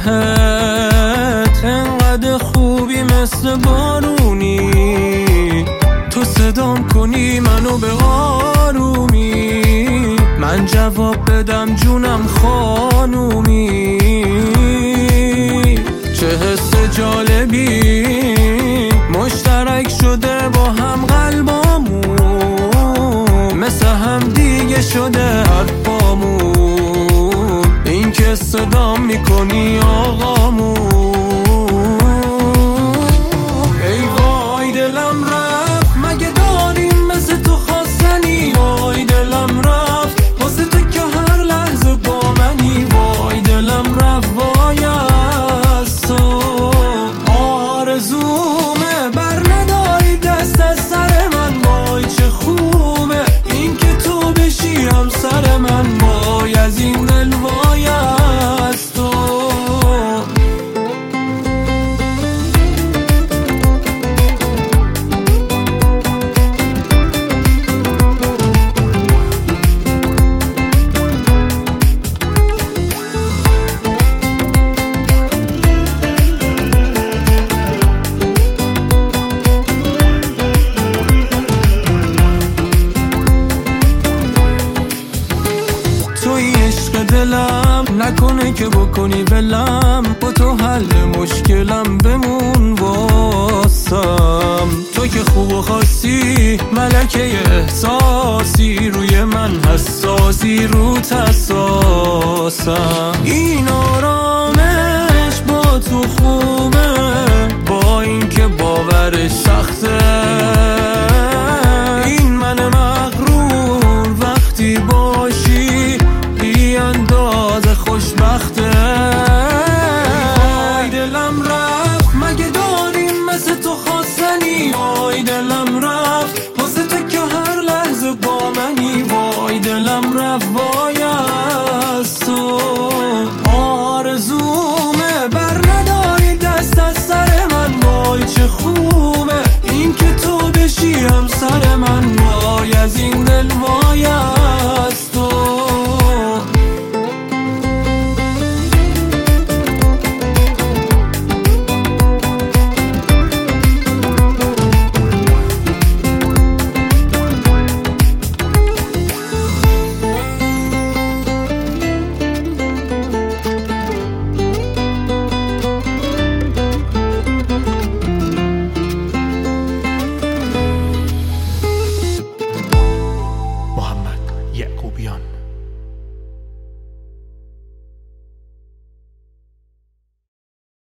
بهت انقدر خوبی مثل بارونی، تو صدام کنی منو به آرومی، من جواب بدم جونم خانومی. چه حس جالبی مشترک شده با هم قلبامون، مثل هم دیگه شده حرفامون، این که صدام میکنی آقامون. ای وای دلم رفت، مگه داریم مثل تو خواستنی؟ وای دلم رفت واسه تو که هر لحظه با منی. وای دلم رفت وای از تو، آرزومه بر نداری دست از سر من. وای چه خوبه این که تو بشی همسر من. وای از این دل وای از تو. توی عشق دلم، نکنه که بکنی ولم، با تو حل مشکلم بمون واسم. تو که خوب و خاصی ملکه احساسی، روی من حساسی روت حساسم. این آرامش با تو خوبه، با این که باورش سخته. این من مغرور وقتی باشی بی اندازه خوشبخته. وای دلم رفت، مگه داریم مثل تو خواستنی؟ وای دلم رفت واسه تو که هر لحظه با منی. وای دلم رفت وای از تو، آرزومه بر نداری دست از سر من. وای چه خوبه این که تو بشی همسر من. وای از این دل وای از تو. محمد یعقوبیان.